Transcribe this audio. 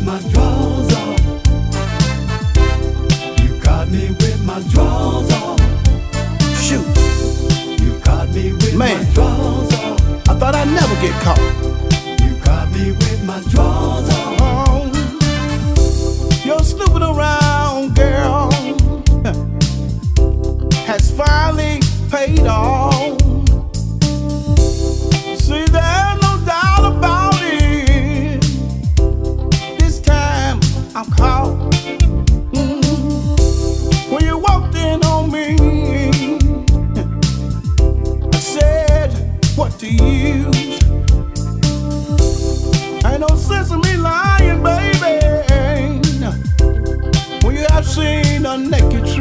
my drawers on. You caught me with my drawers on. Shoot, You caught me with Man. my drawers on. I thought I'd never get caught. You caught me with my drawers on. Oh, you're snooping around, girl, has finally paid off. See, there's no doubt about it. This time I'm caught. When you walked in on me, I said, what to use? Ain't no sense in me lying, baby, when you have seen a naked truth.